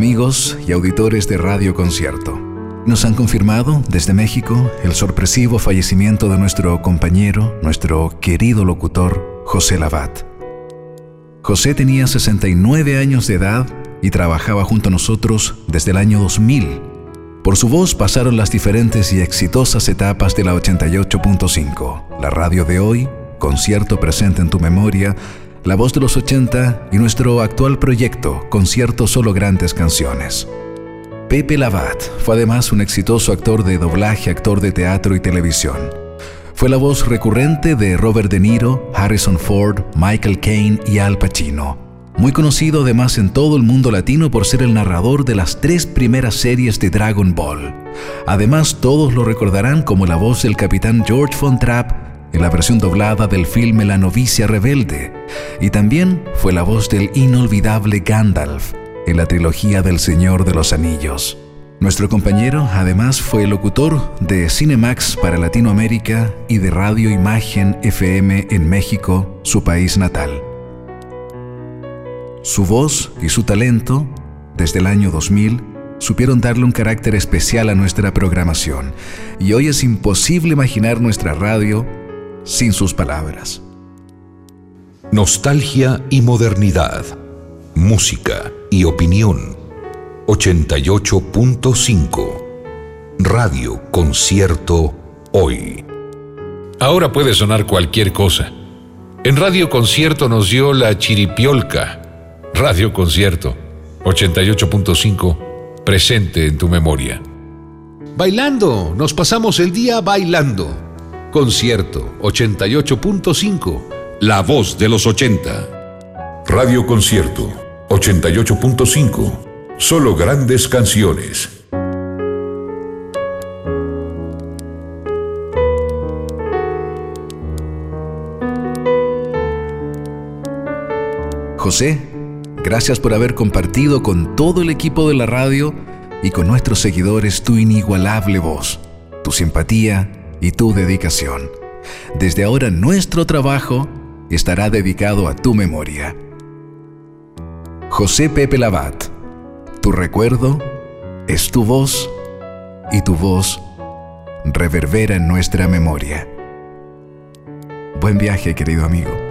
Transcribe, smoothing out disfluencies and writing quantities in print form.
Amigos y auditores de Radio Concierto, nos han confirmado desde México el sorpresivo fallecimiento de nuestro compañero, nuestro querido locutor, José Lavat. José tenía 69 años de edad y trabajaba junto a nosotros desde el año 2000. Por su voz pasaron las diferentes y exitosas etapas de la 88.5, la radio de hoy, Concierto presente en tu memoria, La Voz de los 80 y nuestro actual proyecto, Concierto Solo Grandes Canciones. Pepe Lavat fue además un exitoso actor de doblaje, actor de teatro y televisión. Fue la voz recurrente de Robert De Niro, Harrison Ford, Michael Caine y Al Pacino. Muy conocido además en todo el mundo latino por ser el narrador de las 3 primeras series de Dragon Ball. Además, todos lo recordarán como la voz del capitán George Von Trapp en la versión doblada del filme La novicia rebelde, y también fue la voz del inolvidable Gandalf en la trilogía del Señor de los Anillos. Nuestro compañero además fue locutor de Cinemax para Latinoamérica y de Radio Imagen FM en México, su país natal. Su voz y su talento, desde el año 2000, supieron darle un carácter especial a nuestra programación, y hoy es imposible imaginar nuestra radio sin sus palabras. Nostalgia y modernidad, música y opinión. 88.5 Radio Concierto hoy. Ahora puede sonar cualquier cosa. En Radio Concierto nos dio la chiripiolca. Radio Concierto 88.5, presente en tu memoria. Bailando, nos pasamos el día bailando. Concierto 88.5, La Voz de los 80. Radio Concierto 88.5, solo grandes canciones. José, gracias por haber compartido con todo el equipo de la radio y con nuestros seguidores tu inigualable voz, tu simpatía y tu dedicación. Desde ahora nuestro trabajo estará dedicado a tu memoria. José Pepe Lavat, tu recuerdo es tu voz y tu voz reverbera en nuestra memoria. Buen viaje, querido amigo.